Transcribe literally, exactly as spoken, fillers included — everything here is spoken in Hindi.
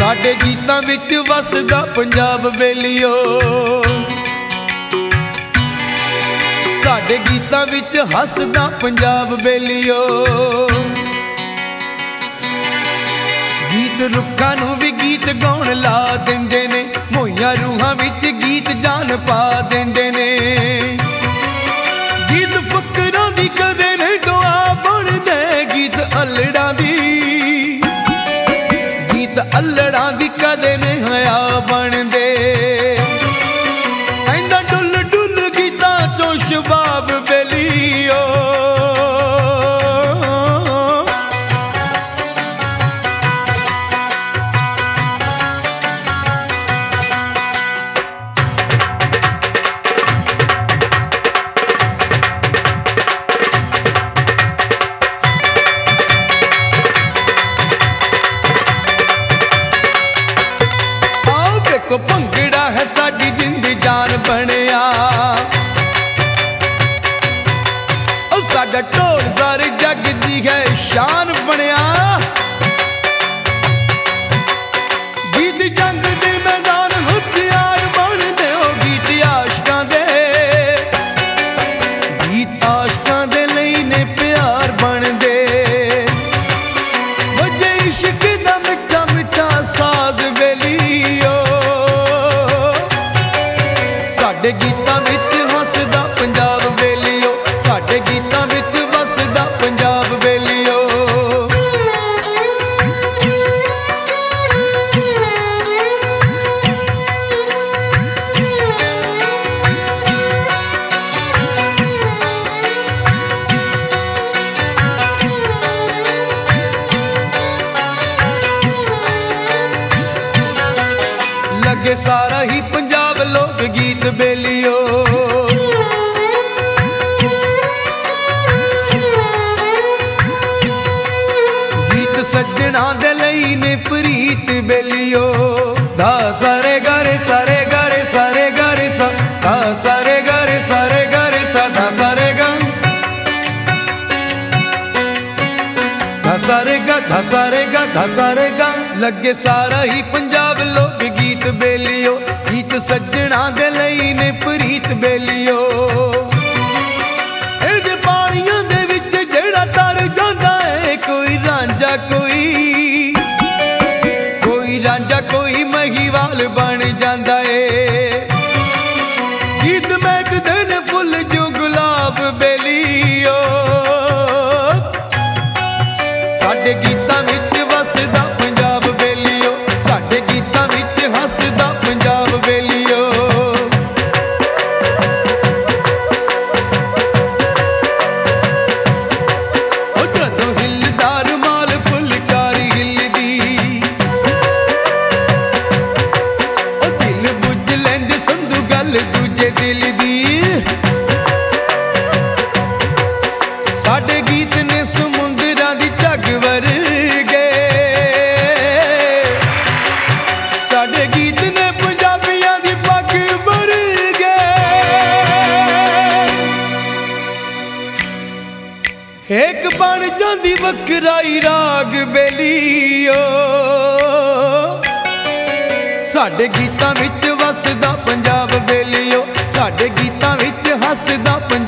साडे गीतां विच वसदा पंजाब बेलियो, साडे गीतां विच हसदा पंजाब बेलियो। गीत रुखां नूं भी गीत गाउण ला दिंदे ने, मोइयां रूहां विच गीत जान पा दिंदे ने। गीत फकरां दी कदे नहीं दुआ बनदे, गीत अल्लड़ां दी अल्लड़ां दी कदे नहीं हया बनदे। ऐंदा डुल डुल गीतां चों शबाब बेलियो, भंगड़ा है साडी जिंद जान बनिया। साडा ढोल सारे जग दी है शान बनिया। गीत जंग दे मैदान हथियार बनदे, ओ गीत आशकां दे, गीत आशकां दे लई ने प्यार बनदे। वजे इश्क दा मिठा मिठा साज बेलियो, साडे गीतां विच हसदा पंजाब बेलियो, साडे गीतां विच वसदा पंजाब बेलियो। लगे सारा ही पंजाब लोक गीत बेलियो, गीत सज्जणा दे लई ने प्रीत बेलियो। धा सारे गारे सारे गारे सारे गारे सा, धा सारे गारे सारे गारे सा, धा सारे गा, धा सारे गा, धा सारे गा, धा सारे गा। लगे सारा ही पंजाब लोक गीत बेलियो, गीत सज्जणा दे लई ने प्रीत बेलियो। इहदे पानियां दे विच जेड़ा तर जांदा है, कोई रांझा कोई कोई रांझा कोई महिवाल बन जांदा है। गीत महकदे ने फुल जो गुलाब बेलियो, साडे गीतां विच वसदा पंजाब बेलियो, साडे गीतां विच हसदा पंजाब बेलियो। ओ जदों हिलदा रुमाल फुलकारी हिलदी, ओ दिल बुझ लैंदी संधू गल दूजे दिल दी। साडे गीत ने समुंदरां दी झग वर्गे, साडे गीत ने पंजाबियां दी पग वर्गे। एक बन जांदी वखराई राग बेलियो, साडे गीतां विच वसदा पंजाब बेलियो, साडे गीतां विच हसदा पंजाब।